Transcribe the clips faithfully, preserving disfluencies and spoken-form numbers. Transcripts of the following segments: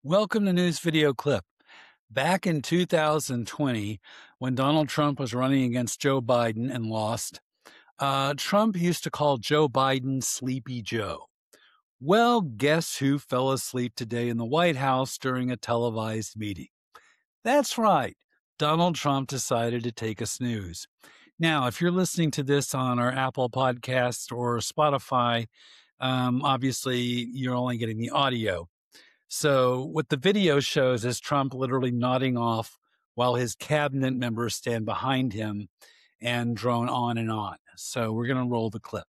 Welcome to News Video Clip. Back in two thousand twenty, when Donald Trump was running against Joe Biden and lost, uh, Trump used to call Joe Biden Sleepy Joe. Well, guess who fell asleep today in the White House during a televised meeting? That's right. Donald Trump decided to take a snooze. Now, if you're listening to this on our Apple podcast or Spotify, um, obviously you're only getting the audio. So what the video shows is Trump literally nodding off while his cabinet members stand behind him and drone on and on. So we're going to roll the clip.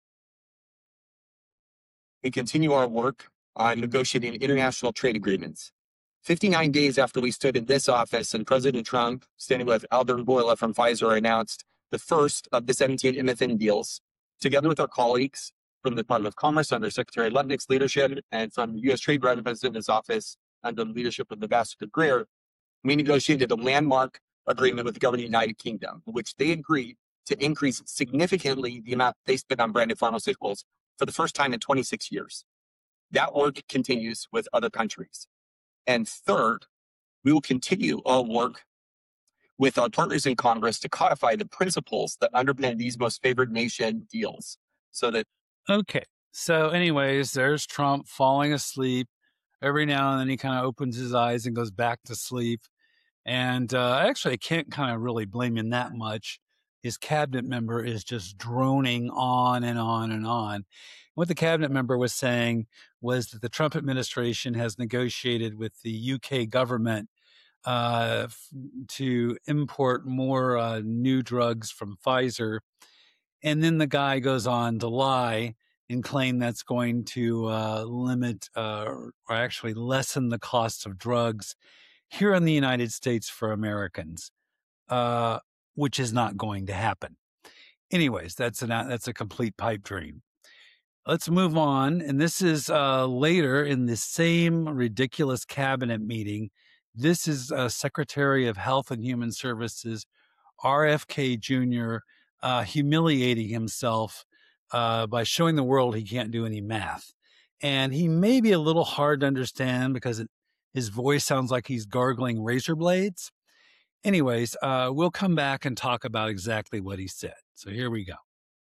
We continue our work on negotiating international trade agreements. fifty-nine days after we stood in this office and President Trump, standing with Albert Bourla from Pfizer, announced the first of the seventeen M F N deals, together with our colleagues from the Department of Commerce under Secretary Lutnick's leadership and from the U S Trade Representative's office under the leadership of Ambassador Greer, we negotiated a landmark agreement with the government of the United Kingdom, in which they agreed to increase significantly the amount they spend on branded pharmaceuticals for the first time in twenty-six years. That work continues with other countries. And third, we will continue our work with our partners in Congress to codify the principles that underpin these most favored nation deals so that Okay. So anyways, there's Trump falling asleep. Every now and then he kind of opens his eyes and goes back to sleep. And uh, actually, I can't kind of really blame him that much. His cabinet member is just droning on and on and on. What the cabinet member was saying was that the Trump administration has negotiated with the U K government uh, f- to import more uh, new drugs from Pfizer. And then the guy goes on to lie and claim that's going to uh, limit uh, or actually lessen the cost of drugs here in the United States for Americans, uh, which is not going to happen. Anyways, that's an that's a complete pipe dream. Let's move on. And this is uh, later in the same ridiculous cabinet meeting. This is uh, Secretary of Health and Human Services, R F K Junior, uh, humiliating himself uh, by showing the world he can't do any math. And he may be a little hard to understand because it, his voice sounds like he's gargling razor blades. Anyways, uh, we'll come back and talk about exactly what he said. So here we go.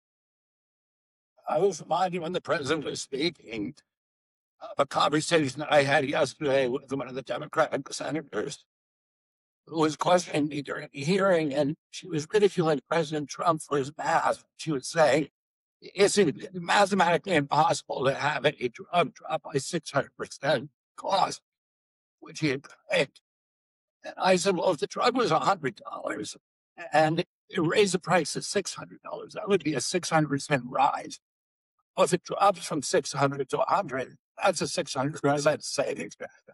I was reminded when the president was speaking of a conversation I had yesterday with one of the Democratic senators who was questioning me during the hearing, and she was ridiculing President Trump for his math. She was saying, is it mathematically impossible to have a drug drop by six hundred percent cost, which he had claimed? And I said, well, if the drug was one hundred dollars and it raised the price to six hundred dollars, that would be a six hundred percent rise. Well, if it drops from six hundred to one hundred, that's a six hundred percent savings.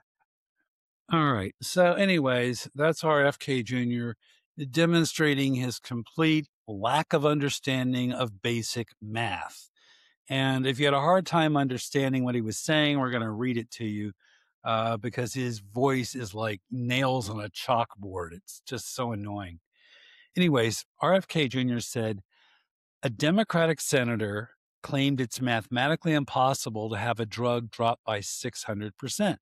All right. So anyways, that's R F K Junior demonstrating his complete lack of understanding of basic math. And if you had a hard time understanding what he was saying, we're going to read it to you uh, because his voice is like nails on a chalkboard. It's just so annoying. Anyways, R F K Junior said, a Democratic senator claimed it's mathematically impossible to have a drug drop by six hundred percent.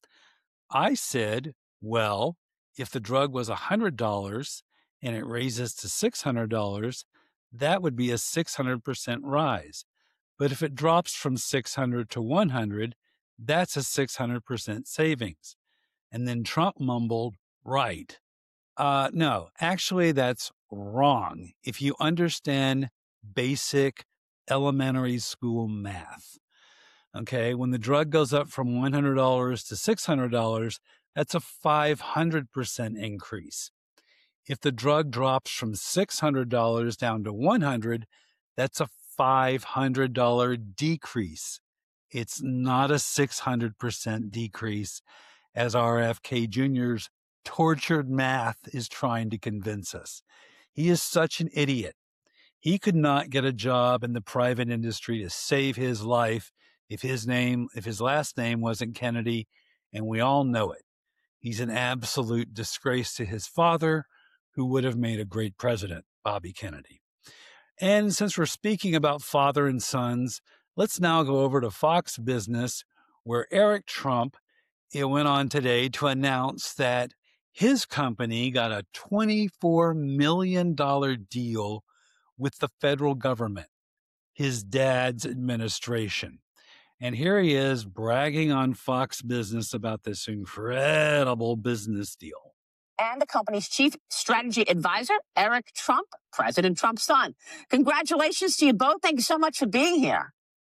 I said, well, if the drug was one hundred dollars and it raises to six hundred dollars, that would be a six hundred percent rise. But if it drops from six hundred to one hundred, that's a six hundred percent savings. And then Trump mumbled, right. Uh, no, actually, that's wrong. If you understand basic elementary school math. Okay, when the drug goes up from one hundred dollars to six hundred dollars, that's a five hundred percent increase. If the drug drops from six hundred dollars down to one hundred dollars, that's a five hundred dollars decrease. It's not a six hundred percent decrease, as R F K Junior's tortured math is trying to convince us. He is such an idiot. He could not get a job in the private industry to save his life if his name, if his last name wasn't Kennedy, and we all know it. He's an absolute disgrace to his father, who would have made a great president, Bobby Kennedy. And since we're speaking about father and sons, let's now go over to Fox Business, where Eric Trump it went on today to announce that his company got a twenty-four million dollars deal with the federal government, his dad's administration. And here he is bragging on Fox Business about this incredible business deal. And the company's chief strategy advisor, Eric Trump, President Trump's son. Congratulations to you both. Thank you so much for being here.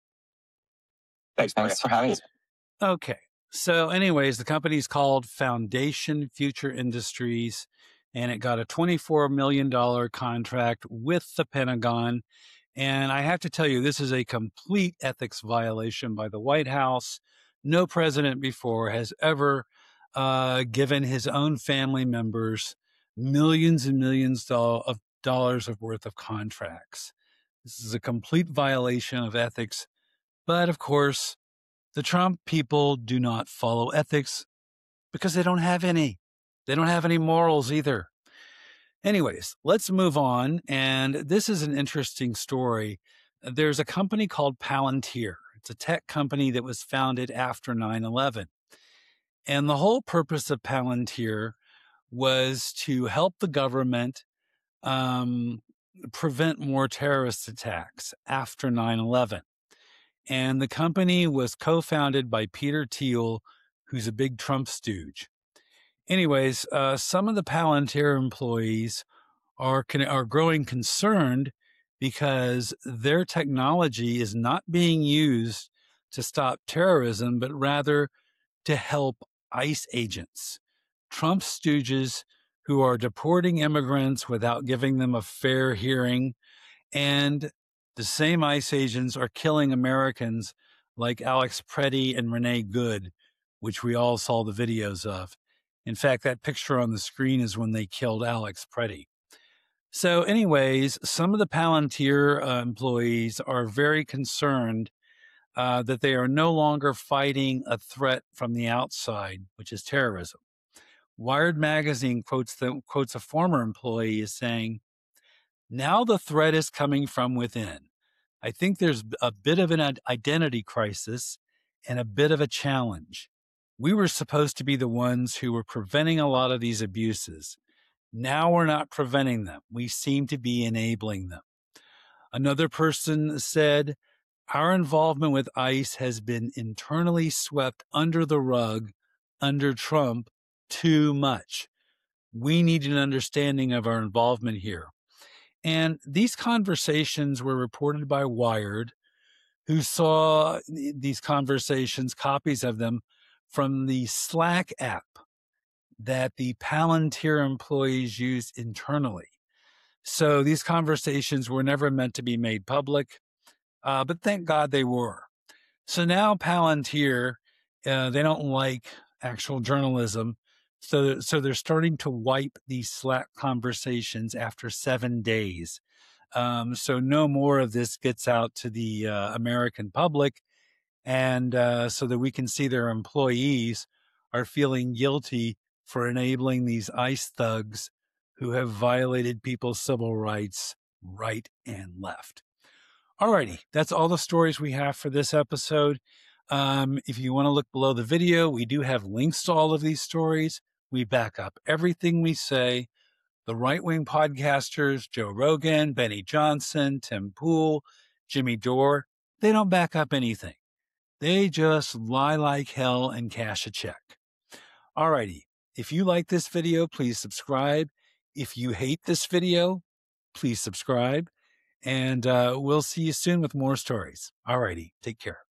Thanks, Thanks for having us. Okay. So anyways, the company's called Foundation Future Industries, and it got a twenty-four million dollars contract with the Pentagon. And I have to tell you, this is a complete ethics violation by the White House. No president before has ever uh, given his own family members millions and millions of dollars of worth of contracts. This is a complete violation of ethics. But of course, the Trump people do not follow ethics because they don't have any. They don't have any morals either. Anyways, let's move on. And this is an interesting story. There's a company called Palantir. It's a tech company that was founded after nine eleven. And the whole purpose of Palantir was to help the government um, prevent more terrorist attacks after nine eleven. And the company was co-founded by Peter Thiel, who's a big Trump stooge. Anyways, uh, some of the Palantir employees are are growing concerned because their technology is not being used to stop terrorism, but rather to help ICE agents, Trump stooges who are deporting immigrants without giving them a fair hearing. And the same ICE agents are killing Americans like Alex Preddy and Renee Good, which we all saw the videos of. In fact, that picture on the screen is when they killed Alex Preddy. So anyways, some of the Palantir uh, employees are very concerned uh, that they are no longer fighting a threat from the outside, which is terrorism. Wired magazine quotes, the, quotes a former employee as saying, "Now the threat is coming from within. I think there's a bit of an identity crisis and a bit of a challenge. We were supposed to be the ones who were preventing a lot of these abuses. Now we're not preventing them. We seem to be enabling them." Another person said, "Our involvement with ICE has been internally swept under the rug under Trump too much. We need an understanding of our involvement here." And these conversations were reported by Wired, who saw these conversations, copies of them, from the Slack app that the Palantir employees use internally. So these conversations were never meant to be made public, uh, but thank God they were. So now Palantir, uh, they don't like actual journalism, so, so they're starting to wipe these Slack conversations after seven days. Um, so no more of this gets out to the uh, American public, and uh, so that we can see their employees are feeling guilty for enabling these ICE thugs who have violated people's civil rights right and left. Alrighty, that's all the stories we have for this episode. Um, if you want to look below the video, we do have links to all of these stories. We back up everything we say. The right-wing podcasters, Joe Rogan, Benny Johnson, Tim Pool, Jimmy Dore, they don't back up anything. They just lie like hell and cash a check. Alrighty, if you like this video, please subscribe. If you hate this video, please subscribe. And uh, we'll see you soon with more stories. Alrighty, take care.